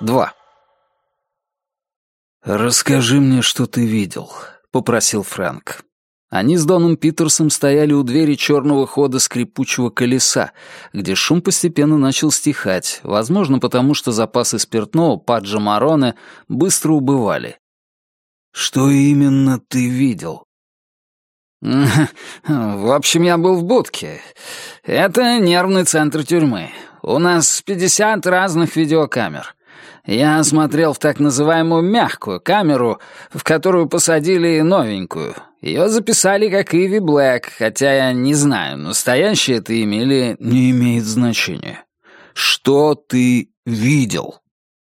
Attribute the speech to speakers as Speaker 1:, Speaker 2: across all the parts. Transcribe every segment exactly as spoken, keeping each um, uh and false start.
Speaker 1: два. «Расскажи мне, что ты видел», — попросил Фрэнк. Они с Доном Питерсом стояли у двери черного хода скрипучего колеса, где шум постепенно начал стихать, возможно, потому что запасы спиртного Паджо Мароне быстро убывали. «Что именно ты видел?» «В общем, я был в будке. Это нервный центр тюрьмы. У нас пятьдесят разных видеокамер. Я смотрел в так называемую мягкую камеру, в которую посадили новенькую. Ее записали как Иви Блэк, хотя я не знаю, настоящее это имя или не имеет значения. Что ты видел?»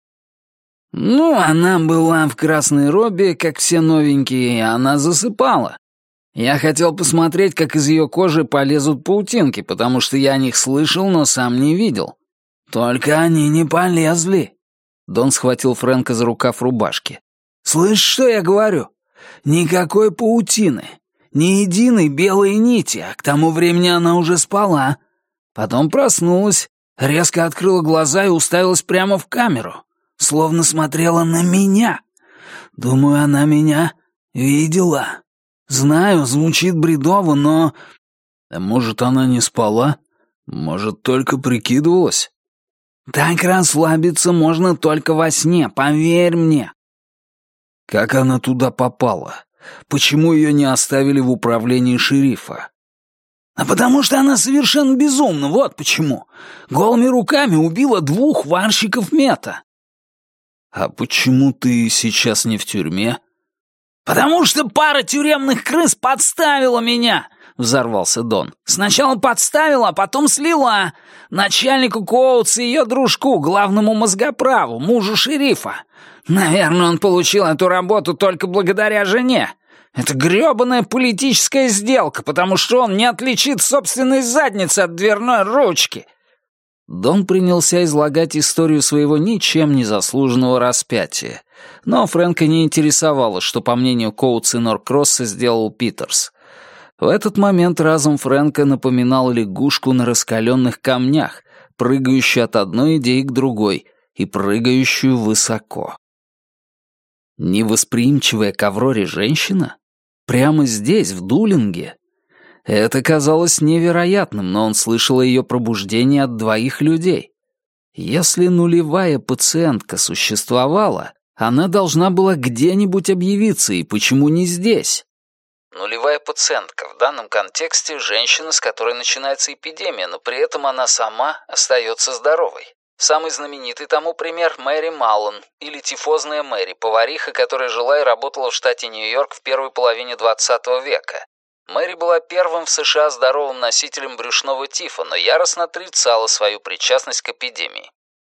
Speaker 1: «Ну, она была в красной робе, как все новенькие, и она засыпала. Я хотел посмотреть, как из ее кожи полезут паутинки, потому что я о них слышал, но сам не видел. Только они не полезли». Дон схватил Фрэнка за рукав рубашки. «Слышь, что я говорю? Никакой паутины, ни единой белой нити, а к тому времени она уже спала. Потом проснулась, резко открыла глаза и уставилась прямо в камеру, словно смотрела на меня. Думаю, она меня видела. Знаю, звучит бредово, но... Может, она не спала? Может, только прикидывалась? Так расслабиться можно только во сне, поверь мне». «Как она туда попала? Почему ее не оставили в управлении шерифа?» «А потому что она совершенно безумна, вот почему. Голыми руками убила двух варщиков мета». «А почему ты сейчас не в тюрьме?» «Потому что пара тюремных крыс подставила меня!» — взорвался Дон. «Сначала подставила, а потом слила. Начальнику Коутс и ее дружку, главному мозгоправу, мужу шерифа. Наверное, он получил эту работу только благодаря жене. Это грёбаная политическая сделка, потому что он не отличит собственной задницы от дверной ручки». Дон принялся излагать историю своего ничем не заслуженного распятия. Но Фрэнка не интересовало, что, по мнению Коутс и Норкросса, сделал Питерс. В этот момент разум Фрэнка напоминал лягушку на раскаленных камнях, прыгающую от одной идеи к другой и прыгающую высоко. Невосприимчивая к Авроре женщина? Прямо здесь, в Дулинге? Это казалось невероятным, но он слышал о ее пробуждении от двоих людей. Если нулевая пациентка существовала, она должна была где-нибудь объявиться, и почему не здесь? Нулевая пациентка, в данном контексте женщина, с которой начинается эпидемия, но при этом она сама остается здоровой. Самый знаменитый тому пример — Мэри Маллен, или тифозная Мэри, повариха, которая жила и работала в штате Нью-Йорк в первой половине двадцатого века. Мэри была первым в США здоровым носителем брюшного тифа, но яростно отрицала свою причастность к эпидемии.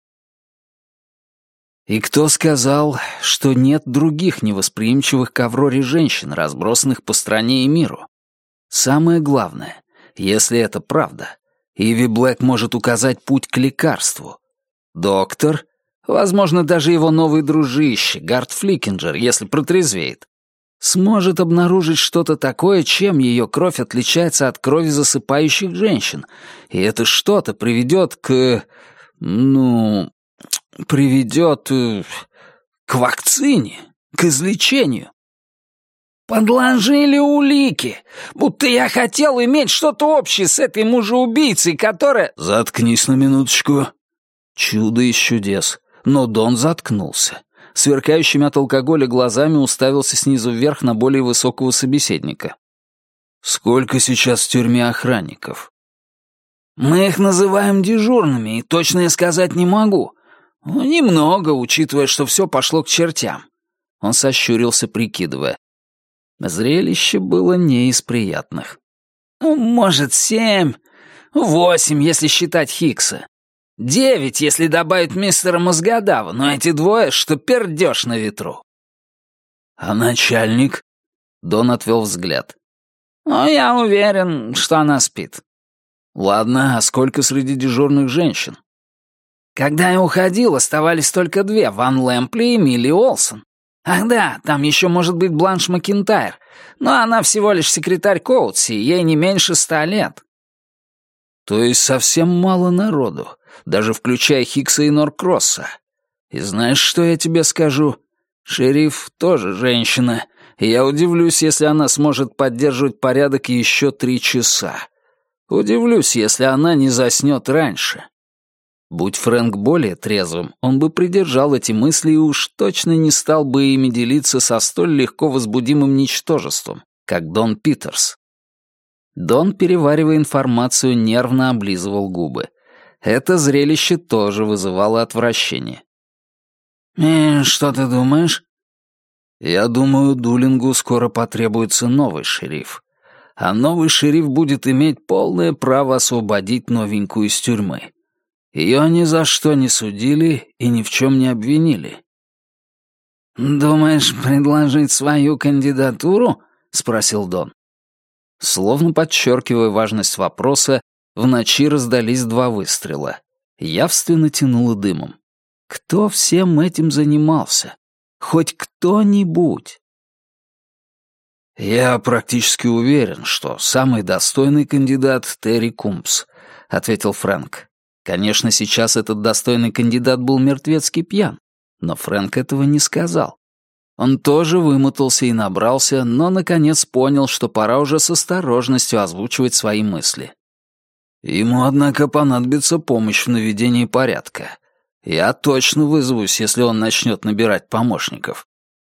Speaker 1: И кто сказал, что нет других невосприимчивых к Авроре женщин, разбросанных по стране и миру? Самое главное, если это правда, Иви Блэк может указать путь к лекарству. Доктор, возможно, даже его новый дружище, Гарт Фликинджер, если протрезвеет, сможет обнаружить что-то такое, чем ее кровь отличается от крови засыпающих женщин, и это что-то приведет к... ну... приведет э, к вакцине, к излечению. Подложили улики, будто я хотел иметь что-то общее с этой мужеубийцей, которая... Заткнись на минуточку. Чудо из чудес. Но Дон заткнулся. Сверкающими от алкоголя глазами уставился снизу вверх на более высокого собеседника. Сколько сейчас в тюрьме охранников? Мы их называем дежурными, и точно я сказать не могу. Ну, немного, учитывая, что все пошло к чертям. Он сощурился, прикидывая. Зрелище было не из приятных. Ну, может, семь, восемь, если считать Хикса. Девять, если добавить мистера Мозгодава, но эти двое, что пердёж на ветру. А начальник? Дон отвел взгляд. Ну, я уверен, что она спит. Ладно, а сколько среди дежурных женщин? Когда я уходил, оставались только две, Ван Лэмпли и Милли Олсон. Ах да, там еще может быть Бланш Макинтайр, но она всего лишь секретарь Коутси, ей не меньше ста лет. То есть совсем мало народу, даже включая Хикса и Норкросса. И знаешь, что я тебе скажу? Шериф тоже женщина, и я удивлюсь, если она сможет поддерживать порядок еще три часа. Удивлюсь, если она не заснет раньше. Будь Фрэнк более трезвым, он бы придержал эти мысли и уж точно не стал бы ими делиться со столь легко возбудимым ничтожеством, как Дон Питерс. Дон, переваривая информацию, нервно облизывал губы. Это зрелище тоже вызывало отвращение. «И что ты думаешь?» «Я думаю, Дулингу скоро потребуется новый шериф. А новый шериф будет иметь полное право освободить новенькую из тюрьмы. Ее ни за что не судили и ни в чем не обвинили». «Думаешь, предложить свою кандидатуру?» — спросил Дон. Словно подчеркивая важность вопроса, в ночи раздались два выстрела. Явственно тянуло дымом. Кто всем этим занимался? Хоть кто-нибудь? «Я практически уверен, что самый достойный кандидат — Терри Кумпс», — ответил Фрэнк. Конечно, сейчас этот достойный кандидат был мертвецки пьян, но Фрэнк этого не сказал. Он тоже вымотался и набрался, но, наконец, понял, что пора уже с осторожностью озвучивать свои мысли. Ему, однако, понадобится помощь в наведении порядка. Я точно вызовусь, если он начнет набирать помощников.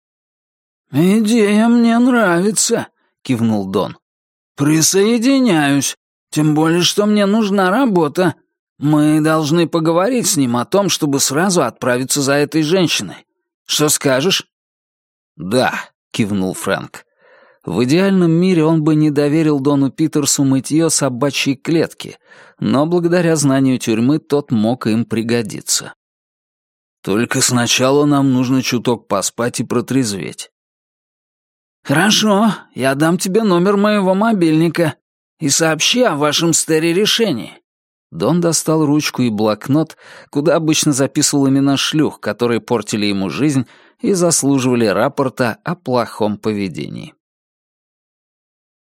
Speaker 1: «Идея мне нравится», — кивнул Дон. «Присоединяюсь, тем более, что мне нужна работа. Мы должны поговорить с ним о том, чтобы сразу отправиться за этой женщиной. Что скажешь?» «Да», — кивнул Фрэнк. В идеальном мире он бы не доверил Дону Питерсу мытье собачьей клетки, но благодаря знанию тюрьмы тот мог им пригодиться. «Только сначала нам нужно чуток поспать и протрезветь». «Хорошо, я дам тебе номер моего мобильника и сообщи о вашем с Терри решении». Дон достал ручку и блокнот, куда обычно записывал имена шлюх, которые портили ему жизнь и заслуживали рапорта о плохом поведении.